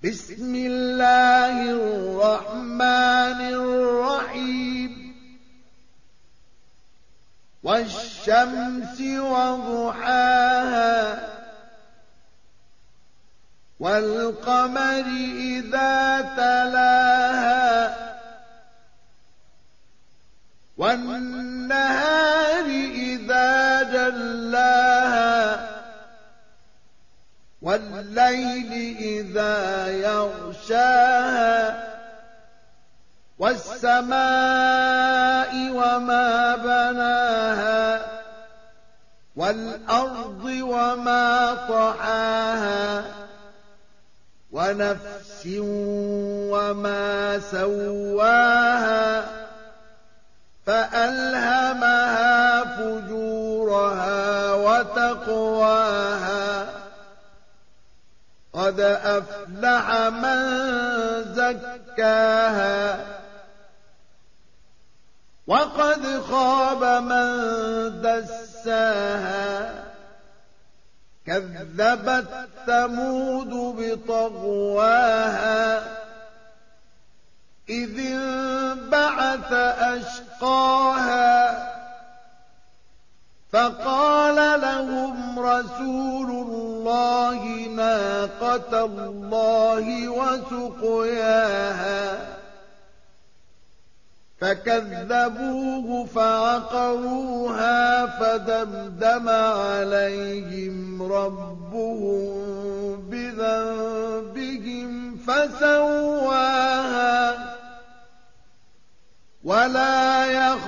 بسم الله الرحمن الرحيم والشمس وضحاها والقمر إذا تلاها والنهار إذا جلاها والليل إذا يغشاها والسماء وما بناها والأرض وما طحاها ونفس وما سواها فألهمها فجورها وتقواها قد أفلح من زكاها وقد خاب من دساها كذبت ثمود بطغواها إذ انبعث أشقاها فقال لهم رسول الله ناقة الله وسقياها فكذبوه فعقروها فدمدم عليهم ربهم بذنبهم فسواها ولا يخاف